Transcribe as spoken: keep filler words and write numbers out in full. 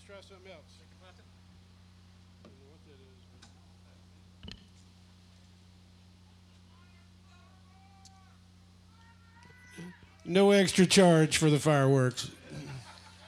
try something else. I don't know what that is. No extra charge for the fireworks.